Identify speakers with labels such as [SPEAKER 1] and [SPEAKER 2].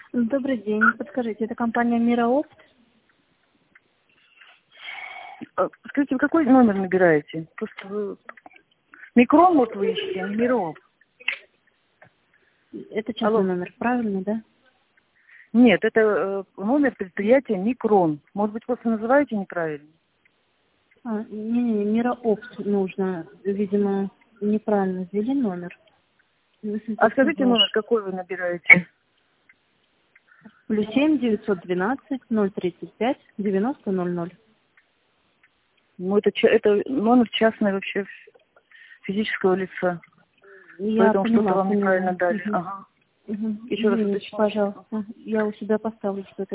[SPEAKER 1] Добрый день. Подскажите, это компания Мираопт?
[SPEAKER 2] Скажите, вы какой номер набираете? Просто вы... Микрон, вот вы ищете, а не Миров.
[SPEAKER 1] Это частный
[SPEAKER 2] Алло.
[SPEAKER 1] номер, правильно, да?
[SPEAKER 2] Нет, это номер предприятия Микрон. Может быть, просто называете неправильно?
[SPEAKER 1] Не, Мираопт нужно. Видимо, неправильно ввели номер.
[SPEAKER 2] А скажите номер, какой вы набираете?
[SPEAKER 1] +7 912 035 90 00.
[SPEAKER 2] Ну, это номер частный вообще физического лица.
[SPEAKER 1] Я
[SPEAKER 2] Поэтому что-то
[SPEAKER 1] поняла,
[SPEAKER 2] вам
[SPEAKER 1] поняла.
[SPEAKER 2] неправильно дали.
[SPEAKER 1] Угу.
[SPEAKER 2] Ага.
[SPEAKER 1] Угу.
[SPEAKER 2] Еще раз
[SPEAKER 1] Извините,
[SPEAKER 2] уточните.
[SPEAKER 1] пожалуйста. Я у себя поставлю, что это